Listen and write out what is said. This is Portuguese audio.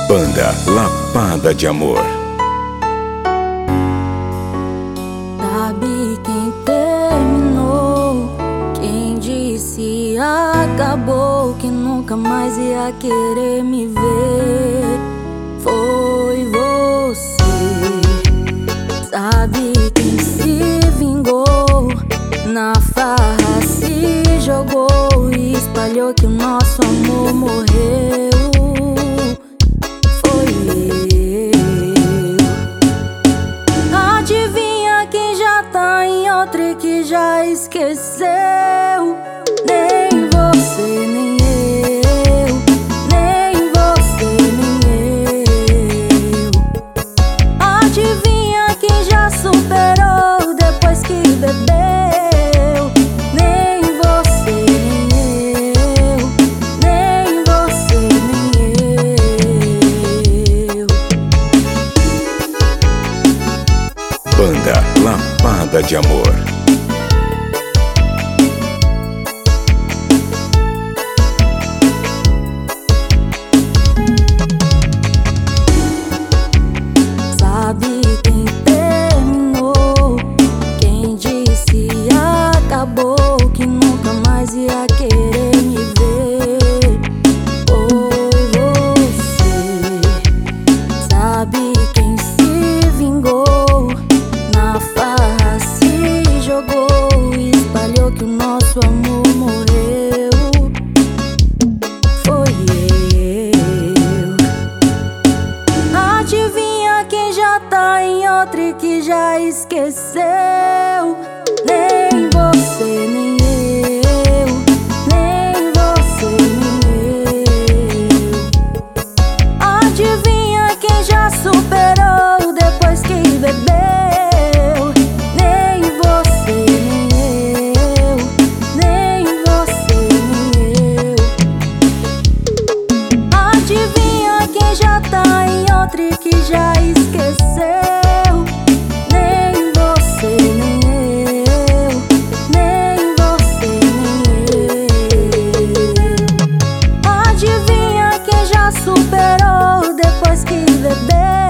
Banda Lapada de Amor. Sabe quem terminou? Quem disse acabou, que nunca mais ia querer me ver? Foi você. Sabe quem se vingou? Na farra se jogou e espalhou que o nosso amor morreu. Foi eu. Adivinha quem já tá em outra e que já esqueceu? Nem você, nem eu. Nem você, nem eu. Adivinha quem já superou depois que bebeu? Nem você, nem eu. Nem você, nem eu. Banda Lapada de Amor. Sabe quem terminou? Quem disse acabou, que nunca mais ia querer me ver? Foi você. Sabe quem se vingou? Na farra se jogou e espalhou que o nosso amor morreu. Foi eu. Adivinha quem já tá em outra e que já esqueceu? Nem você, nem eu. Nem você, nem eu. Adivinha quem já superou depois que bebeu? Nem você, nem eu. Nem você, nem eu. Adivinha quem já tá em outra e que já esqueceu? Nem você, nem eu. Nem você, nem eu. Adivinha quem já superou depois que bebeu?